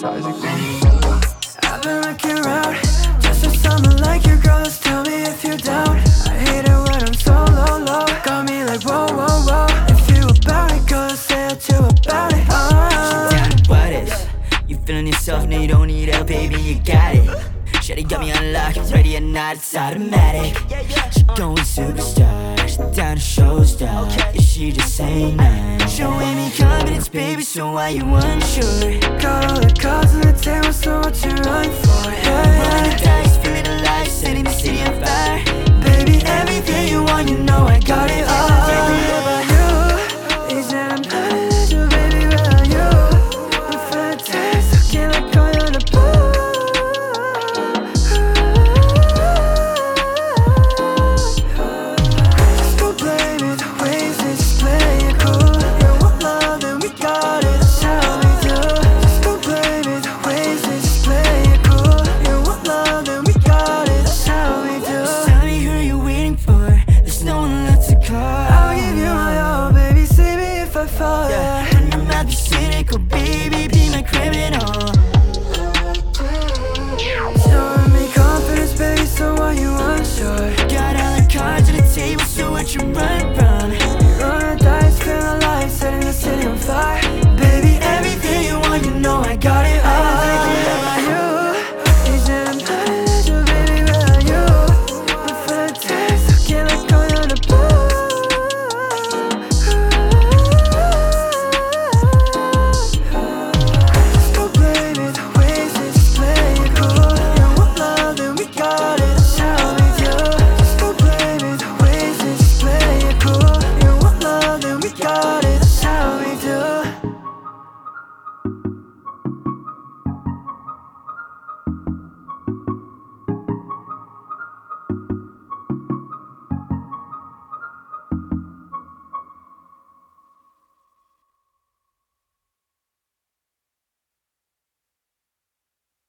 toxic thing. I've been looking around just for someone like you, girl. Just tell me if you're down. I hate it when I'm so low, low. Got me like whoa, whoa, whoa. If you about it, girl, say it too about it. Down to what is? You feeling yourself, no you don't need help, baby, you got it. Shawty got me on lock, ready or not, it's automatic. She going superstar, she down to show star. Is she just saying that? Showing me confidence, baby, so why you unsure? Got all the cards on the table, so what you running for? Yeah, yeah.